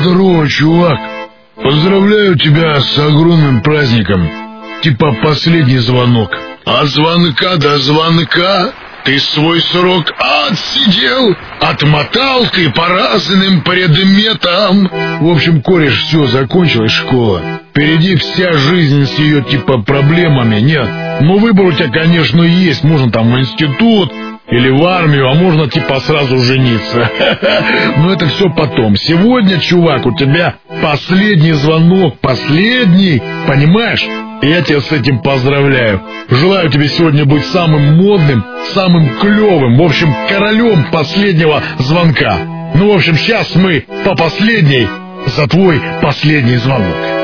Здорово, чувак. Поздравляю тебя с огромным праздником. Типа последний звонок. А звонка до звонка ты свой срок отсидел. Отмотал ты по разным предметам. В общем, кореш, все, закончилась школа. Впереди вся жизнь с ее типа проблемами. Нет, ну выбор у тебя, конечно, есть. Можно там в институт или в армию, а можно типа сразу жениться. Но это все потом. Сегодня, чувак, у тебя последний звонок. Последний, понимаешь? Я тебя с этим поздравляю. Желаю тебе сегодня быть самым модным, самым клевым, в общем, королем последнего звонка. Ну, в общем, сейчас мы по последней за твой последний звонок.